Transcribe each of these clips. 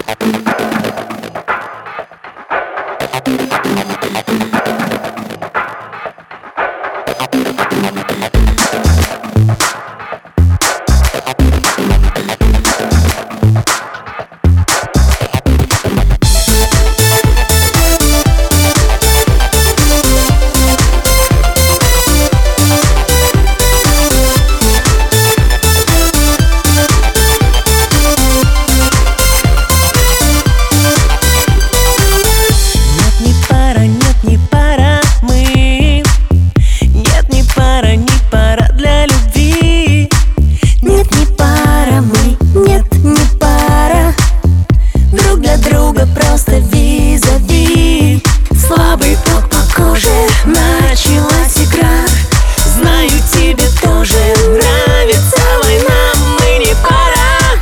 Просто визави. Слабый ток по коже, началась игра. Знаю, тебе тоже нравится война. Мы не пара,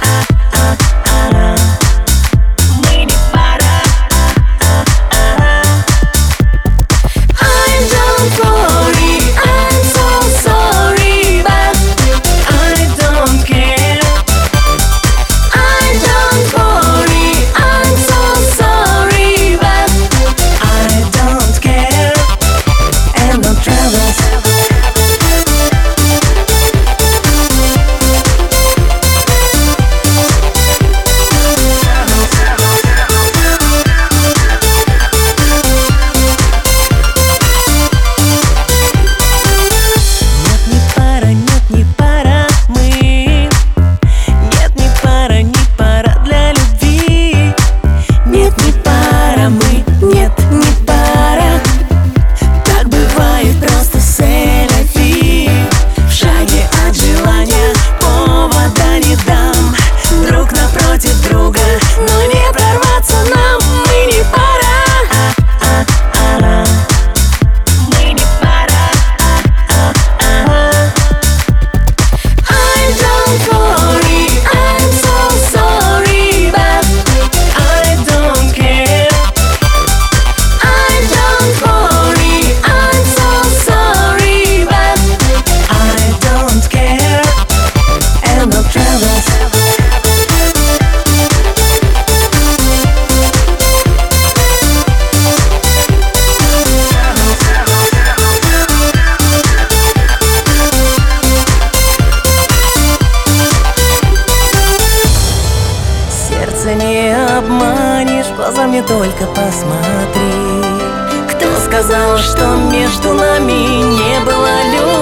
мы не пара. I don't worry, I'm so sorry, but I don't care. I don't worry, I'm so sorry, but I don't care. And no troubles. Не обманешь, глазами только посмотри. Кто сказал, что между нами не было любви?